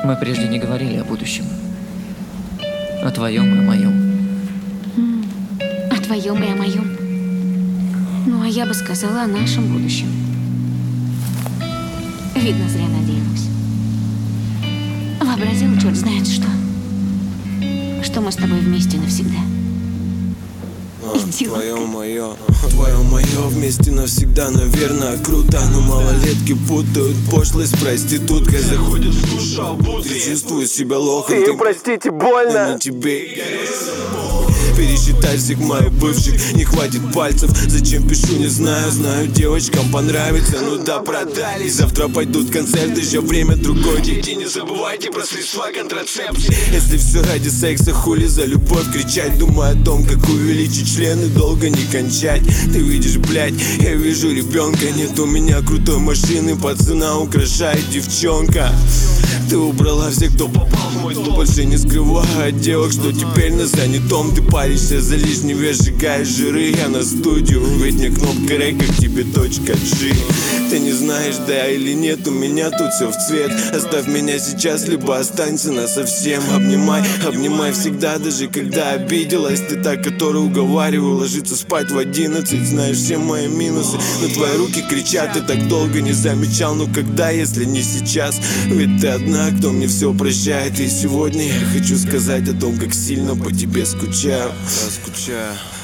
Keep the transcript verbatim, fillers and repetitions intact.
Мы прежде не говорили о будущем. О твоем и о моем. О твоем и о моем. Ну, а я бы сказала о нашем будущем. Видно, зря надеялась. Вообразила, черт знает что. Что мы с тобой вместе навсегда. Твое мое, твое мое вместе навсегда, наверное, круто. Но малолетки путают пошлость с проституткой. Заходит в душу, ты чувствуешь себя лохом. Ты, простите, больно. На тебе пересчитай всех моих бывших, не хватит пальцев. Зачем пишу, не знаю, знаю, девочкам понравится. Ну да, продали, завтра пойдут концерты. Еще время другое, дети, не забывайте про средства контрацепции. Если все ради секса, хули за любовь кричать. Думаю о том, как увеличить члены, долго не кончать. Ты видишь, блядь, я вижу ребенка. Нет у меня крутой машины, пацана украшает девчонка. Ты убрала всех, кто попал в мой дом. Больше не скрываю от девок, что теперь на занятом. Ты паришься за лишний вес, сжигаешь жиры. Я на студию, ведь мне кнопка рей, как тебе точка G. Ты не знаешь, да или нет, у меня тут все в цвет. Оставь меня сейчас, либо останься насовсем. Обнимай, обнимай всегда, даже когда обиделась. Ты та, которая уговаривала ложиться спать в одиннадцать. Знаешь все мои минусы, но твои руки кричат. Ты так долго не замечал, ну когда, если не сейчас? Ведь ты одна, кто мне все прощает. И сегодня я хочу сказать о том, как сильно по тебе скучаю. Я скучаю.